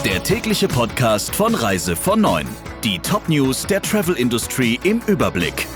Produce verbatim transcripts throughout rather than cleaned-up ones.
Der tägliche Podcast von Reise von neun. Die Top-News der Travel-Industrie im Überblick.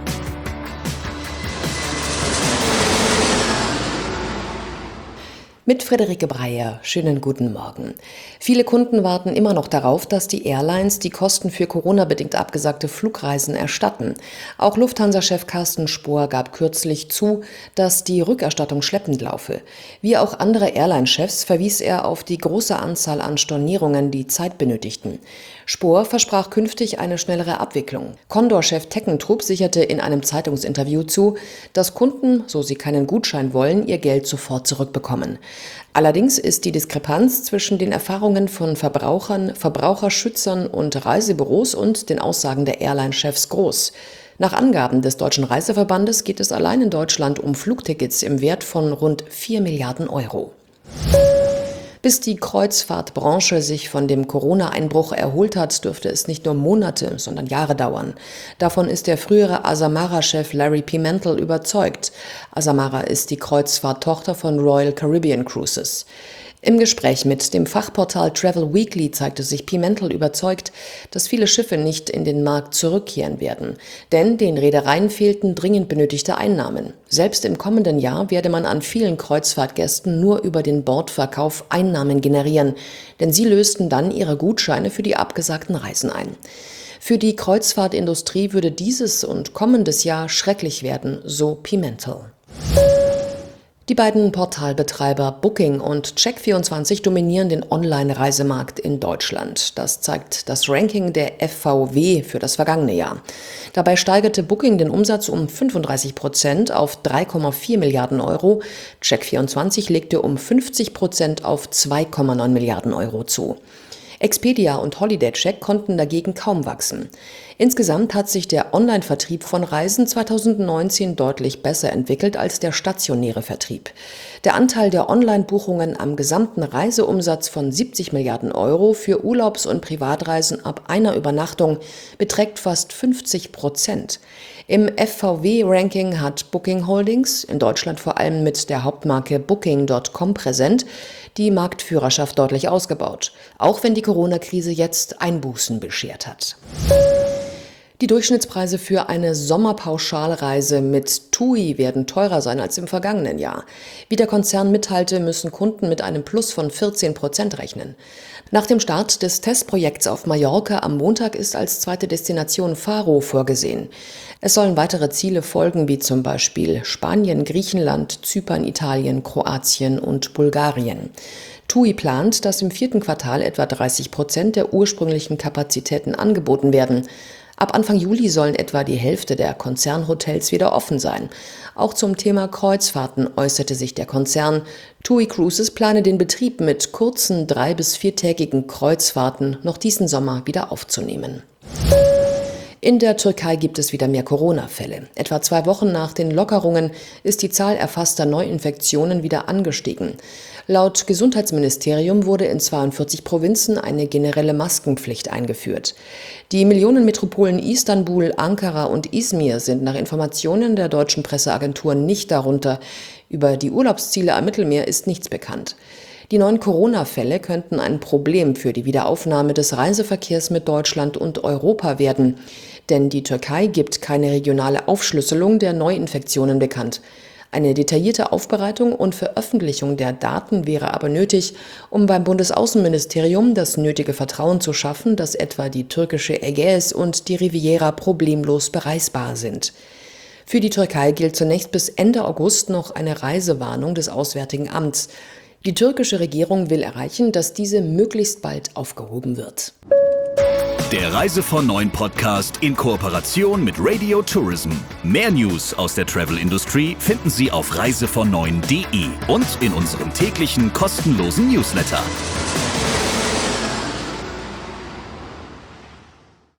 Mit Friederike Breyer. Schönen guten Morgen. Viele Kunden warten immer noch darauf, dass die Airlines die Kosten für Corona-bedingt abgesagte Flugreisen erstatten. Auch Lufthansa-Chef Carsten Spohr gab kürzlich zu, dass die Rückerstattung schleppend laufe. Wie auch andere Airline-Chefs verwies er auf die große Anzahl an Stornierungen, die Zeit benötigten. Spohr versprach künftig eine schnellere Abwicklung. Condor-Chef Teckentrup sicherte in einem Zeitungsinterview zu, dass Kunden, so sie keinen Gutschein wollen, ihr Geld sofort zurückbekommen. Allerdings ist die Diskrepanz zwischen den Erfahrungen von Verbrauchern, Verbraucherschützern und Reisebüros und den Aussagen der Airline-Chefs groß. Nach Angaben des Deutschen Reiseverbandes geht es allein in Deutschland um Flugtickets im Wert von rund vier Milliarden Euro. Bis die Kreuzfahrtbranche sich von dem Corona-Einbruch erholt hat, dürfte es nicht nur Monate, sondern Jahre dauern. Davon ist der frühere Azamara-Chef Larry Pimentel überzeugt. Azamara ist die Kreuzfahrttochter von Royal Caribbean Cruises. Im Gespräch mit dem Fachportal Travel Weekly zeigte sich Pimentel überzeugt, dass viele Schiffe nicht in den Markt zurückkehren werden. Denn den Reedereien fehlten dringend benötigte Einnahmen. Selbst im kommenden Jahr werde man an vielen Kreuzfahrtgästen nur über den Bordverkauf Einnahmen generieren. Denn sie lösten dann ihre Gutscheine für die abgesagten Reisen ein. Für die Kreuzfahrtindustrie würde dieses und kommendes Jahr schrecklich werden, so Pimentel. Die beiden Portalbetreiber Booking und Check vierundzwanzig dominieren den Online-Reisemarkt in Deutschland. Das zeigt das Ranking der F V W für das vergangene Jahr. Dabei steigerte Booking den Umsatz um fünfunddreißig Prozent auf drei Komma vier Milliarden Euro. Check vierundzwanzig legte um fünfzig Prozent auf zwei Komma neun Milliarden Euro zu. Expedia und HolidayCheck konnten dagegen kaum wachsen. Insgesamt hat sich der Online-Vertrieb von Reisen zweitausendneunzehn deutlich besser entwickelt als der stationäre Vertrieb. Der Anteil der Online-Buchungen am gesamten Reiseumsatz von siebzig Milliarden Euro für Urlaubs- und Privatreisen ab einer Übernachtung beträgt fast fünfzig Prozent. Im F V W-Ranking hat Booking Holdings, in Deutschland vor allem mit der Hauptmarke Booking Punkt com präsent, die Marktführerschaft deutlich ausgebaut, auch wenn die Corona-Krise jetzt Einbußen beschert hat. Die Durchschnittspreise für eine Sommerpauschalreise mit TUI werden teurer sein als im vergangenen Jahr. Wie der Konzern mitteilte, müssen Kunden mit einem Plus von vierzehn Prozent rechnen. Nach dem Start des Testprojekts auf Mallorca am Montag ist als zweite Destination Faro vorgesehen. Es sollen weitere Ziele folgen, wie zum Beispiel Spanien, Griechenland, Zypern, Italien, Kroatien und Bulgarien. TUI plant, dass im vierten Quartal etwa dreißig Prozent der ursprünglichen Kapazitäten angeboten werden. Ab Anfang Juli sollen etwa die Hälfte der Konzernhotels wieder offen sein. Auch zum Thema Kreuzfahrten äußerte sich der Konzern. TUI Cruises plane den Betrieb mit kurzen drei- bis viertägigen Kreuzfahrten noch diesen Sommer wieder aufzunehmen. In der Türkei gibt es wieder mehr Corona-Fälle. Etwa zwei Wochen nach den Lockerungen ist die Zahl erfasster Neuinfektionen wieder angestiegen. Laut Gesundheitsministerium wurde in zweiundvierzig Provinzen eine generelle Maskenpflicht eingeführt. Die Millionenmetropolen Istanbul, Ankara und Izmir sind nach Informationen der deutschen Presseagentur nicht darunter. Über die Urlaubsziele am Mittelmeer ist nichts bekannt. Die neuen Corona-Fälle könnten ein Problem für die Wiederaufnahme des Reiseverkehrs mit Deutschland und Europa werden. Denn die Türkei gibt keine regionale Aufschlüsselung der Neuinfektionen bekannt. Eine detaillierte Aufbereitung und Veröffentlichung der Daten wäre aber nötig, um beim Bundesaußenministerium das nötige Vertrauen zu schaffen, dass etwa die türkische Ägäis und die Riviera problemlos bereisbar sind. Für die Türkei gilt zunächst bis Ende August noch eine Reisewarnung des Auswärtigen Amts. Die türkische Regierung will erreichen, dass diese möglichst bald aufgehoben wird. Der Reise von neun Podcast in Kooperation mit Radio Tourism. Mehr News aus der Travel-Industrie finden Sie auf reise von neun punkt de und in unserem täglichen kostenlosen Newsletter.